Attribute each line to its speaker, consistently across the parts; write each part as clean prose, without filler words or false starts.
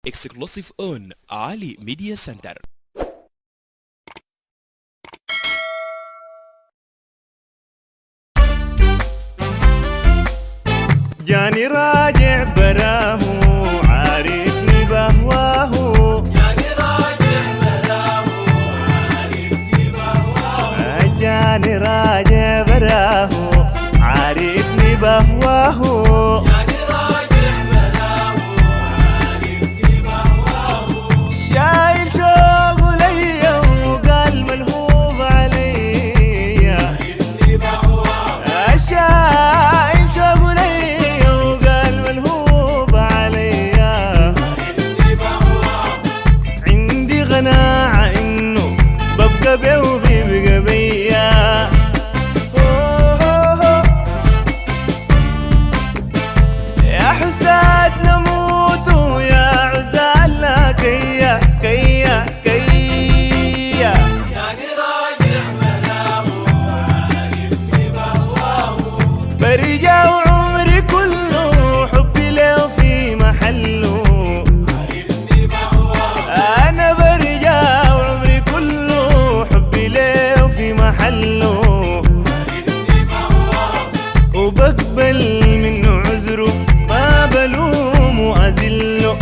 Speaker 1: Exclusive on Ali Media Center.
Speaker 2: جاني راجع براه عارفني بهواه،
Speaker 3: جاني راجع براه عارفني بهواه،
Speaker 2: جاني راجع براه عارفني بهواه،
Speaker 3: جاني راجع براه عارفني بهواه،
Speaker 2: شايل شوق ليا وقال ملهوب عليا،
Speaker 3: عارفني بهواه،
Speaker 2: شايل شوق ليا وقال ملهوب عليا،
Speaker 3: عارفني بهواه،
Speaker 2: عندي قناعة انه ببقى بيه وبيبقى بيا. يا حساد نموت ويا عزالنا كيا كيا كيا،
Speaker 3: جاني راجع براه عارفني بهواه،
Speaker 2: برجع وعمري كله حبي له في محله،
Speaker 3: عارفني بهواه،
Speaker 2: انا برجع وعمري كله حبي له في محله،
Speaker 3: عارفني بهواه،
Speaker 2: وبقبل منه عذره ما بلوم وأذله،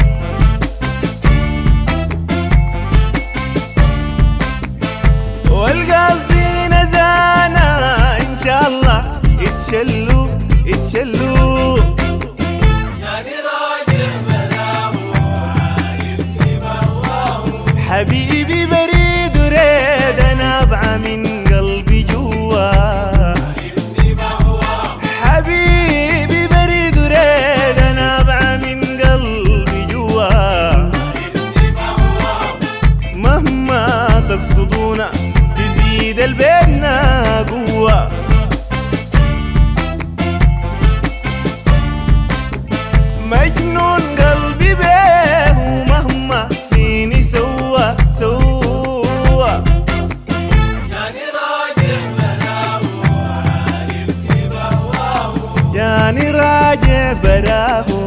Speaker 2: والقصدي نزانا إن شاء الله يتشلوا يتشلوا.
Speaker 3: جاني راجع براه عارفني بهواه،
Speaker 2: حبيبي بريد وريد أنا أبعى من قلبي جوا،
Speaker 3: عارفني بهواه،
Speaker 2: حبيبي بريد وريد أنا أبعى من قلبي جوا،
Speaker 3: عارفني بهواه،
Speaker 2: مهما تقصدونا بيزيد البيننا قوة، مجنون قلبي بيه ومهما فيني سوى سوى.
Speaker 3: جاني راجع براه عارفني بهواه،
Speaker 2: جاني راجع براه